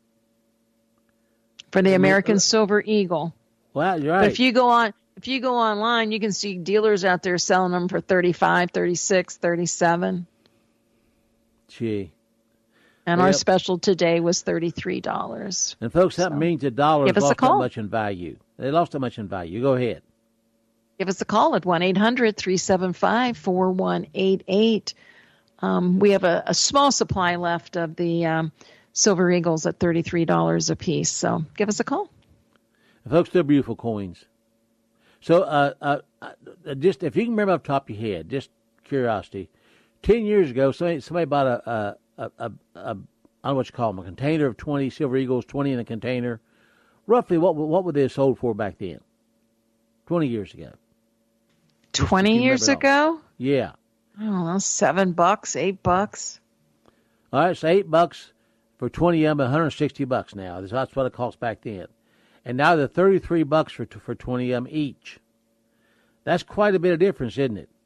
for the American Silver Eagle. Well, you're But right. if you go on, if you go online, you can see dealers out there selling them for thirty-five, thirty-six, thirty-seven. Gee. And Well, our yep. special today was thirty-three dollars. And folks, that So, means the dollar give us a lost that call. much in value. They lost that much in value. Go ahead. Give us a call at one eight hundred, three seven five, four one eight eight. Um, we have a, a small supply left of the um, Silver Eagles at thirty-three dollars a piece. So give us a call. And folks, they're beautiful coins. So, uh, uh, uh, just if you can remember off the top of your head, just curiosity, ten years ago, somebody, somebody bought a, a, a, a, a, I don't know what you call them, a container of twenty Silver Eagles, twenty in a container. roughly what what were they sold for back then? Twenty years ago. Twenty years ago? Yeah. I don't know, seven bucks, eight bucks. All right, so eight bucks for twenty of them, one hundred sixty bucks now. That's what it cost back then. And now they're thirty-three bucks for for twenty of them each. That's quite a bit of difference, isn't it?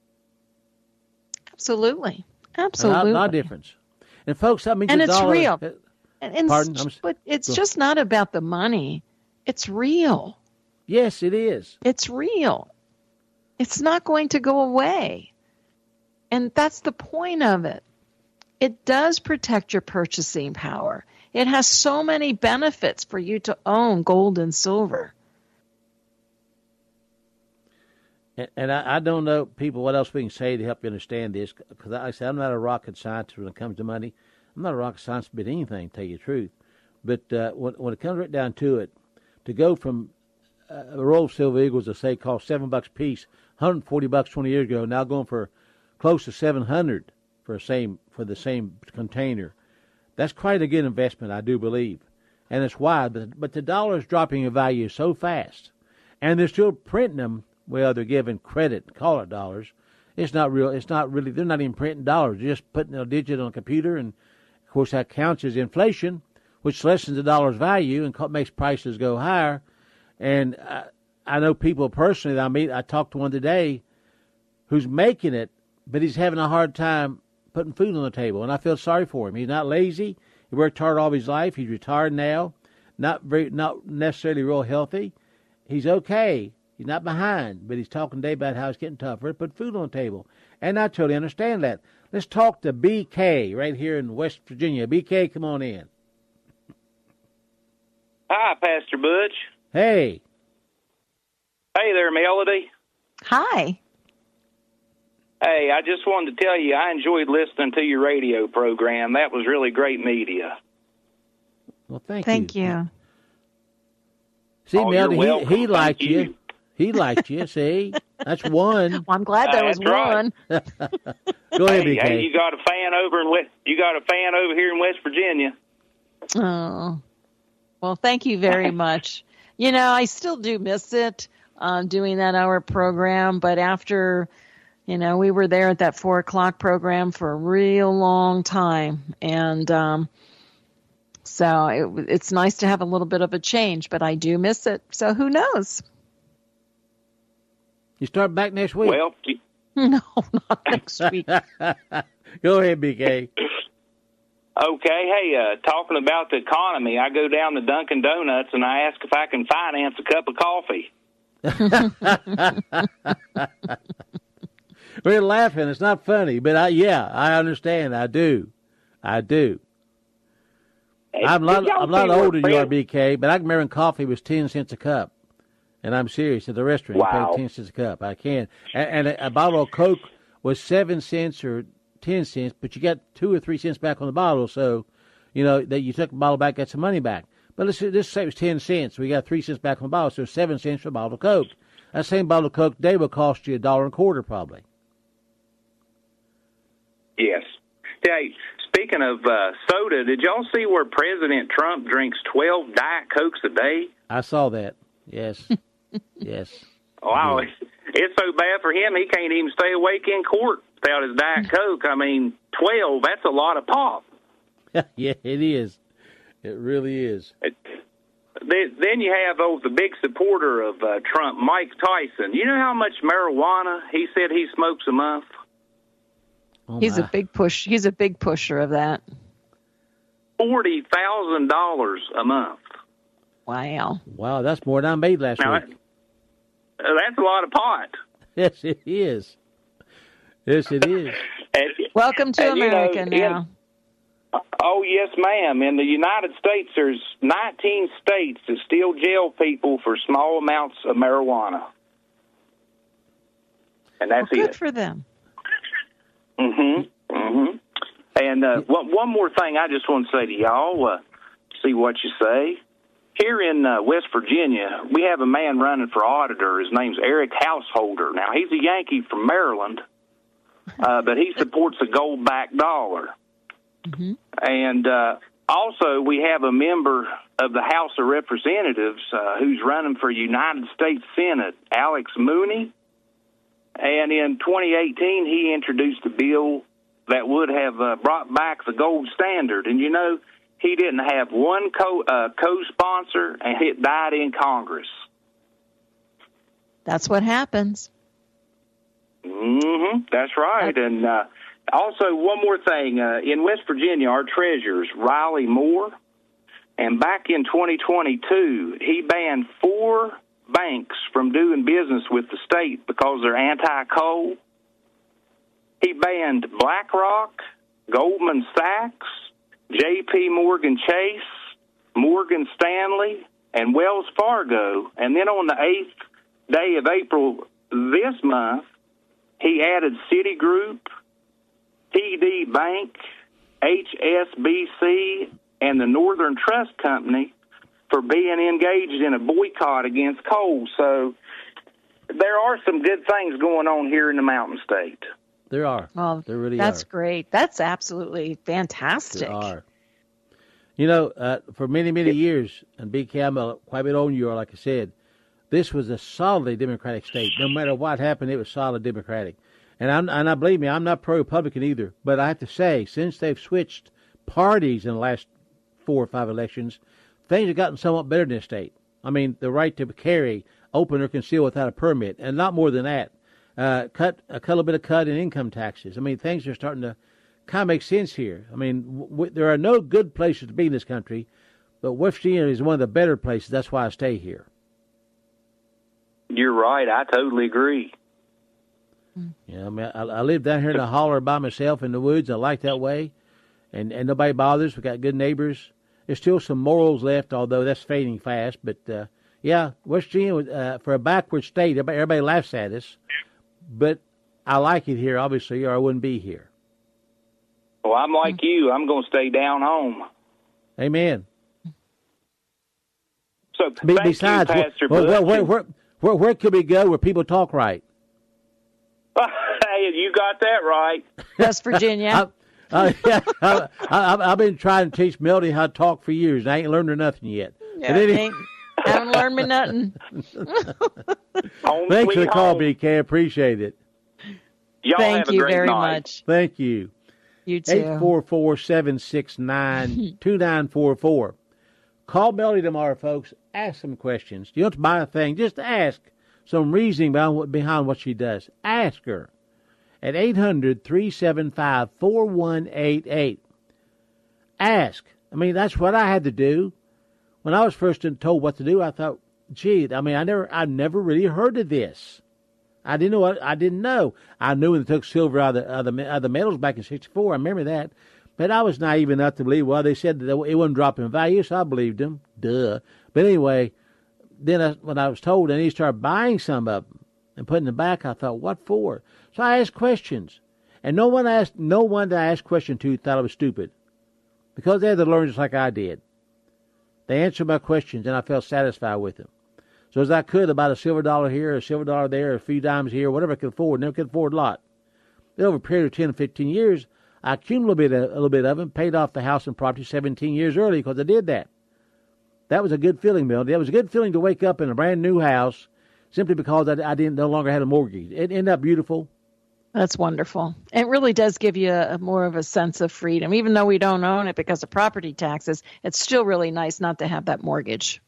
Absolutely. Absolutely. A lot of difference. And folks, I mean, and the it's dollar, real. Uh, and, and pardon? but it's just not about the money. It's real. Yes, it is. It's real. It's not going to go away. And that's the point of it. It does protect your purchasing power. It has so many benefits for you to own gold and silver. And, and I, I don't know, people, what else we can say to help you understand this. Because like I said, I'm not a rocket scientist when it comes to money. I'm not a rocket scientist about anything, to tell you the truth. But uh, when, when it comes right down to it, to go from uh, a roll of silver eagles that say cost seven bucks a piece, one hundred forty bucks twenty years ago, now going for close to seven hundred for the same for the same container. That's quite a good investment, I do believe, and it's why. But, but the dollar is dropping in value so fast, and they're still printing them. Well, they're giving credit, call it dollars. It's not real. It's not really. They're not even printing dollars. They're just putting a digit on a computer, and of course that counts as inflation, which lessens the dollar's value and makes prices go higher. And I, I know people personally that I meet. I talked to one today who's making it, but he's having a hard time putting food on the table, and I feel sorry for him. He's not lazy. He worked hard all his life. He's retired now, not very, not necessarily real healthy. He's okay. He's not behind, but he's talking today about how it's getting tougher to put food on the table, and I totally understand that. Let's talk to B K right here in West Virginia. B K, come on in. Hi, Pastor Butch. Hey. Hey there, Melody. Hi. Hey, I just wanted to tell you I enjoyed listening to your radio program. That was really great media. Well, thank, thank you. you. Thank you. See, oh, Melody, he, he Thank liked you. you. He liked you, see? That's one. Well, I'm glad there uh, was one. Right. Go ahead, hey, B K. hey, you got a fan over in West, you got a fan over here in West Virginia. Oh. Well, thank you very much. You know, I still do miss it, um, doing that hour program, but after, you know, we were there at that four o'clock program for a real long time, and um, so it, it's nice to have a little bit of a change, but I do miss it, so who knows? You start back next week? Well, you... no, not next week. Go ahead, B K. Okay, hey, uh, talking about the economy, I go down to Dunkin' Donuts and I ask if I can finance a cup of coffee. We're laughing. It's not funny, but I, yeah, I understand. I do. I do. Hey, I'm a lot, I'm a lot older than you are, friends... B K, but I can remember coffee was ten cents a cup. And I'm serious. At the restaurant, wow. you pay ten cents a cup. I can. And, and a, a bottle of Coke was seven cents or ten cents, but you got two or three cents back on the bottle. So, you know, that you took the bottle back, got some money back. But let's just say it was ten cents. We got three cents back on the bottle, so seven cents for a bottle of Coke. That same bottle of Coke today will cost you a dollar and a quarter, probably. Yes. Hey, speaking of uh, soda, did y'all see where President Trump drinks twelve Diet Cokes a day? I saw that. Yes. Yes. Wow, it's, it's so bad for him, he can't even stay awake in court without his Diet Coke. I mean, twelve, that's a lot of pop. Yeah, it is. It really is. It, then you have oh, the big supporter of uh, Trump, Mike Tyson. You know how much marijuana he said he smokes a month? Oh, he's my. a big push. He's a big pusher of that. forty thousand dollars a month. Wow. Wow, that's more than I made last now, week. That, uh, that's a lot of pot. Yes, it is. Yes, it is. and, Welcome to and, America you know, now. In, oh, yes, ma'am. In the United States, there's nineteen states that still jail people for small amounts of marijuana. And that's well, good it. for them. Mm-hmm. Mm-hmm. And uh, one, one more thing I just want to say to y'all, uh, see what you say. Here in uh, West Virginia, we have a man running for auditor. His name's Eric Householder. Now, he's a Yankee from Maryland, uh, but he supports the gold-backed dollar. Mm-hmm. And uh, Also, we have a member of the House of Representatives uh, who's running for United States Senate, Alex Mooney. And in twenty eighteen, he introduced a bill that would have uh, brought back the gold standard. And, you know, he didn't have one co- uh, co-sponsor, and it died in Congress. That's what happens. Mm-hmm. That's right. And uh, also, one more thing. Uh, in West Virginia, our treasurer's Riley Moore. And back in twenty twenty-two, he banned four banks from doing business with the state because they're anti-coal. He banned BlackRock, Goldman Sachs, J P Morgan Chase, Morgan Stanley, and Wells Fargo. And then on the eighth day of April this month, he added Citigroup, T D Bank, H S B C, and the Northern Trust Company for being engaged in a boycott against coal. So there are some good things going on here in the Mountain State. There are. Well, there really that's are. great. That's absolutely fantastic. There are. You know, uh, for many, many years, and B K, I'm a, quite a bit older than you are, like I said, this was a solidly Democratic state. No matter what happened, it was solid Democratic. And I'm, and I believe me, I'm not pro-Republican either. But I have to say, since they've switched parties in the last four or five elections, things have gotten somewhat better in this state. I mean, the right to carry, open or conceal without a permit, and not more than that. Uh, cut a little bit of cut in income taxes. I mean, things are starting to kind of make sense here. I mean, w- w- there are no good places to be in this country, but West Virginia is one of the better places. That's why I stay here. You're right. I totally agree. Yeah, I mean, I, I live down here in the holler by myself in the woods. I like that way, and and nobody bothers. We got good neighbors. There's still some morals left, although that's fading fast. But uh, yeah, West Virginia, uh, for a backward state, everybody, everybody laughs at us. But I like it here, obviously, or I wouldn't be here. Well, I'm like you. I'm going to stay down home. Amen. So, Be, thank besides, you, Pastor where, where, Butch. where, where, where, where could we go where people talk right? Hey, you got that right. West Virginia. I, I, yeah, I, I, I've been trying to teach Melody how to talk for years, and I ain't learned her nothing yet. Yeah, But any- ain't, haven't learned me nothing. Home Thanks for the sweet call, home. B K. Appreciate it. Y'all Thank have a you great very night. much. Thank you. You too. eight four four, seven six nine, two nine four four. Call Melody tomorrow, folks. Ask some questions. You don't have to buy a thing. Just ask some reasoning behind what, behind what she does. Ask her at eight hundred, three seven five, four one eight eight. Ask. I mean, that's what I had to do. When I was first told what to do, I thought, gee, I mean, I never, I never really heard of this. I didn't know what, I didn't know. I knew when they took silver out of the, out of the, out of the metals back in sixty-four. I remember that. But I was naive enough to believe, well, they said that it wouldn't drop in value, so I believed them. Duh. But anyway, then I, when I was told, and he started buying some of them and putting them back, I thought, what for? So I asked questions. And no one asked, no one that I asked questions to thought I was stupid. Because they had to learn just like I did. They answered my questions, and I felt satisfied with them. So as I could, about a silver dollar here, a silver dollar there, a few dimes here, whatever I could afford. Never could afford a lot. Then over a period of ten or fifteen years, I accumulated a, a little bit of them, paid off the house and property seventeen years early because I did that. That was a good feeling, Melody. That was a good feeling to wake up in a brand new house simply because I, I didn't no longer had a mortgage. It ended up beautiful. That's wonderful. It really does give you a, a more of a sense of freedom. Even though we don't own it because of property taxes, it's still really nice not to have that mortgage.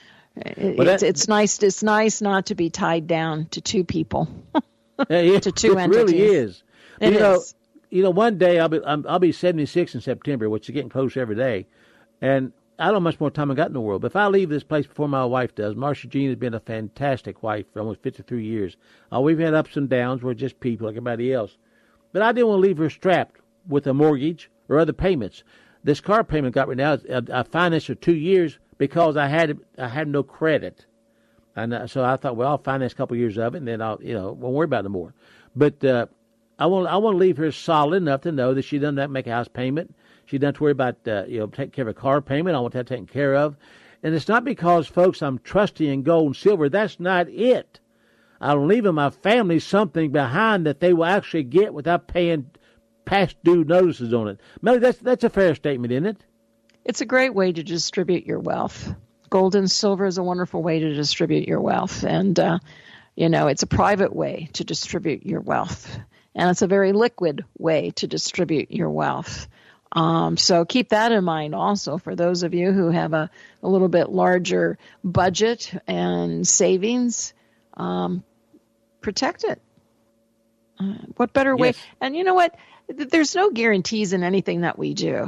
It, Well, it's, that- it's nice. It's nice not to be tied down to two people, Yeah, yeah, to two it entities. really is. It you know, is. you know, one day I'll be I'm, I'll be seventy-six in September, which is getting closer every day, and I don't know how much more time I got in the world. But if I leave this place before my wife does, Marcia Jean has been a fantastic wife for almost fifty-three years. Uh, we've had ups and downs. We're just people like everybody else. But I didn't want to leave her strapped with a mortgage or other payments. This car payment got right now. I, I financed for two years because I had I had no credit, and uh, so I thought, well, I'll finance a couple years of it, and then I'll you know won't worry about it no more. But uh, I want I want to leave her solid enough to know that she doesn't have to make a house payment. She doesn't have to worry about uh, you know taking care of a car payment. I want that taken care of, and it's not because, folks, I'm trusting in gold and silver. That's not it. I'm leaving my family something behind that they will actually get without paying past due notices on it. Melody, that's that's a fair statement, isn't it? It's a great way to distribute your wealth. Gold and silver is a wonderful way to distribute your wealth. And, uh, you know, it's a private way to distribute your wealth. And it's a very liquid way to distribute your wealth. Um, so keep that in mind also for those of you who have a, a little bit larger budget and savings. Um, protect it. Uh, what better way? Yes. And you know what? There's no guarantees in anything that we do.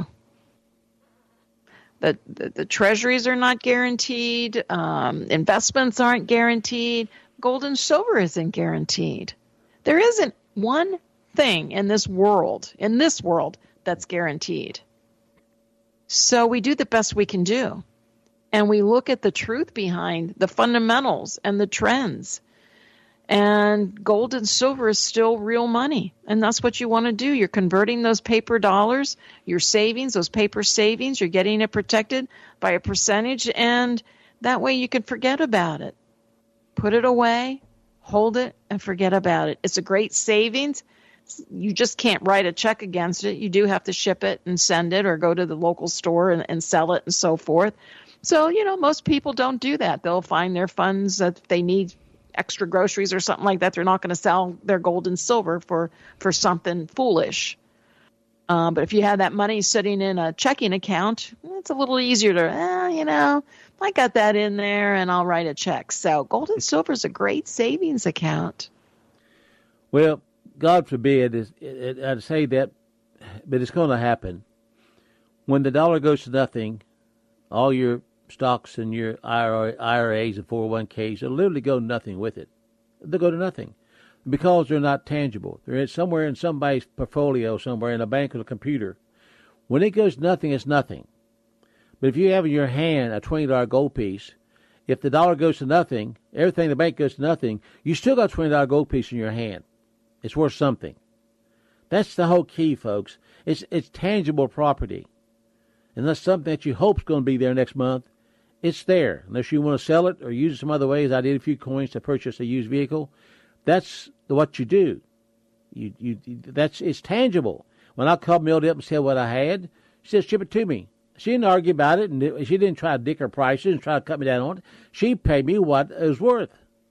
The, the, the treasuries are not guaranteed. Um, investments aren't guaranteed. Gold and silver isn't guaranteed. There isn't one thing in this world, in this world, that's guaranteed. So we do the best we can do. And we look at the truth behind the fundamentals and the trends. And gold and silver is still real money. And that's what you want to do. You're converting those paper dollars, your savings, those paper savings, you're getting it protected by a percentage. And that way you can forget about it. Put it away, hold it, and forget about it. It's a great savings. You just can't write a check against it. You do have to ship it and send it or go to the local store and, and sell it and so forth. So, you know, most people don't do that. They'll find their funds that they need extra groceries or something like that. They're not going to sell their gold and silver for, for something foolish. Um, but if you have that money sitting in a checking account, it's a little easier to, eh, you know, I got that in there and I'll write a check. So gold and silver is a great savings account. Well, God forbid, is, it, I'd say that, but it's going to happen. When the dollar goes to nothing, all your stocks and your I R As and four oh one Ks will literally go nothing with it. They'll go to nothing because they're not tangible. They're somewhere in somebody's portfolio, somewhere in a bank or a computer. When it goes nothing, it's nothing. But if you have in your hand a twenty dollar gold piece, if the dollar goes to nothing, everything in the bank goes to nothing, you still got a twenty dollar gold piece in your hand. It's worth something. That's the whole key, folks. It's it's tangible property. And that's something that you hope is going to be there next month. It's there. Unless you want to sell it or use it some other ways. I did a few coins to purchase a used vehicle. That's what you do. You you that's it's tangible. When I called Mildy up and said what I had, she said, ship it to me. She didn't argue about it, and she didn't try to dick her prices and try to cut me down on it. She paid me what it was worth.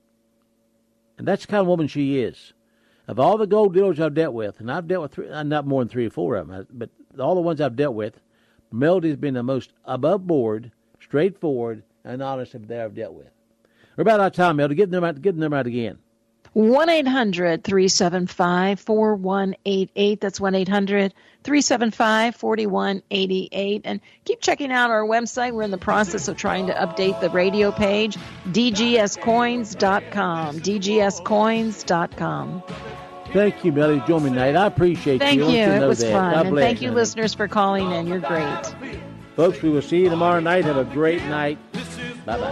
And that's the kind of woman she is. Of all the gold dealers I've dealt with, and I've dealt with three, not more than three or four of them, but all the ones I've dealt with, Melody's been the most above board, straightforward, and honest that I've dealt with. We're about out of time, Melody. Get them out, get them out again. one eight hundred three seven five four one eight eight. That's one eight hundred three seven five four one eight eight. And keep checking out our website. We're in the process of trying to update the radio page, d g s coins dot com. d g s coins dot com. Thank you, Melody. Join me tonight. I appreciate thank you. Thank you. you it was that. fun. God and bless, thank you, honey. listeners, for calling in. You're great. Folks, we will see you tomorrow night. Have a great night. Bye-bye.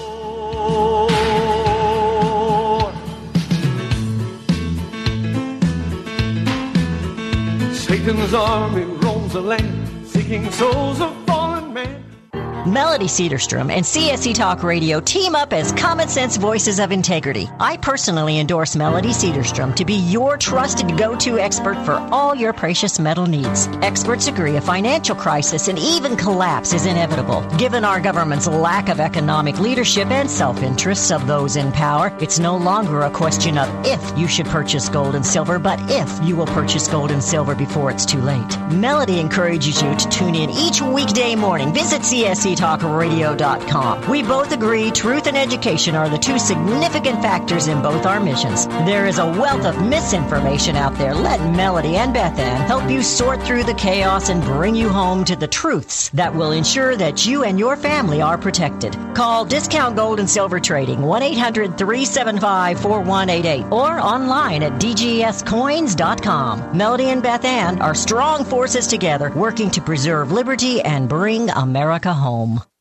Satan's army roams the land, seeking souls of fallen men. Melody Cedarstrom and C S C Talk Radio team up as common sense voices of integrity. I personally endorse Melody Cedarstrom to be your trusted go-to expert for all your precious metal needs. Experts agree a financial crisis and even collapse is inevitable. Given our government's lack of economic leadership and self-interests of those in power, it's no longer a question of if you should purchase gold and silver, but if you will purchase gold and silver before it's too late. Melody encourages you to tune in each weekday morning. Visit C S C talk radio dot com. We both agree truth and education are the two significant factors in both our missions. There is a wealth of misinformation out there. Let Melody and Beth Ann help you sort through the chaos and bring you home to the truths that will ensure that you and your family are protected. Call Discount Gold and Silver Trading one eight hundred three seven five four one eight eight or online at d g s coins dot com. Melody and Beth Ann are strong forces together working to preserve liberty and bring America home.